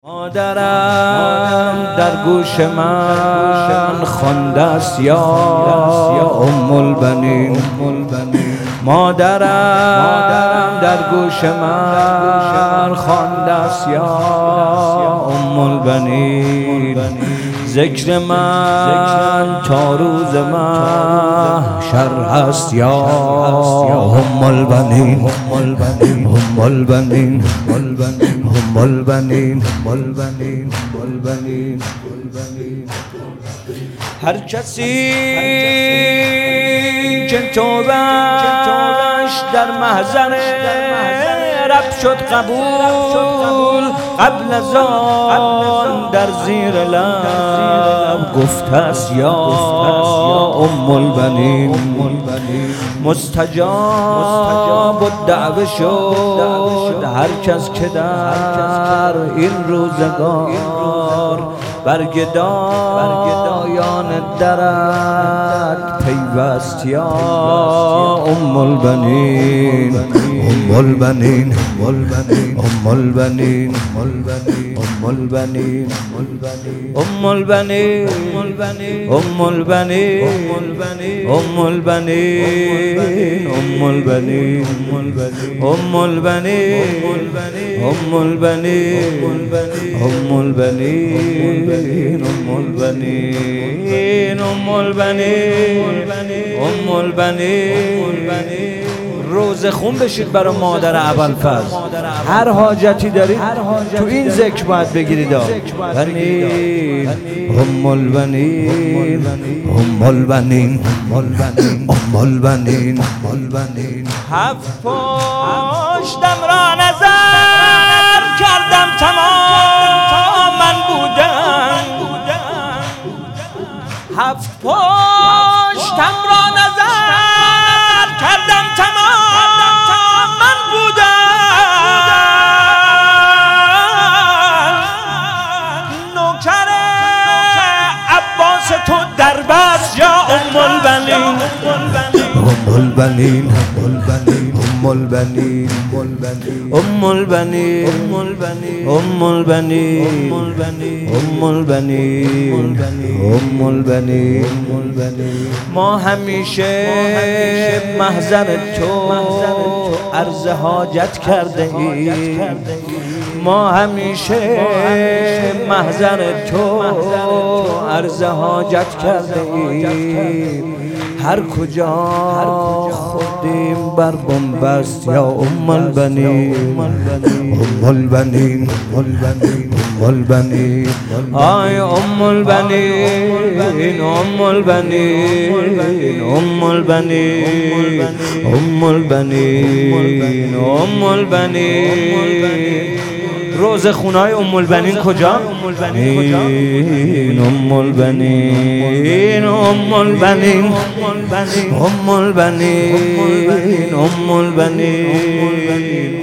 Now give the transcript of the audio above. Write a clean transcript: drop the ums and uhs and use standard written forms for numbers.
مادرم در گوش من خوانده است یا ام البنین. مادرم در گوش من خوانده است یا ام البنین. ذکر من تا روز محشر هست یا ام البنین. ام البنین ام البنین هر کسی که توبه‌اش در محضر رب شد قبول، قبل از آن در زیر لب گفته است یا ام البنین. مستجاب الدعوه شد هر کس که در این روزگار برگدایان درت پیوست یا ام البنین. ام البنین ام البنین ام البنین ام البنین ام البنین ام البنین ام البنین ام البنین ام البنین ام البنین ام البنین ام البنین. روز خون بشید برای مادر ابوالفضل. هر حاجتی دارید تو این ذکر باید بگیرید. بنین ام البنین ام البنین ام البنین. هفت پشتم را نظر کردم تمام من بودم. هفت پشتم را نظر کردم تمام من بودم. نوکر عباس تو در بس یا ام البنین. ام البنین ام البنین ام البنین ام البنین ام البنین ام البنین. ما همیشه محضر تو عرض حاجت کرده ایم. ما همیشه محضر تو عرض حاجت کرده ایم. هر کجا خودیم بر بنبست یا ام البنین. ام البنین ام البنین آی ام البنین ام البنین ام البنین ام البنین ام البنین. روز خونای ام البنین کجا؟ ام البنین ام البنین ام البنین ام البنین ام البنین.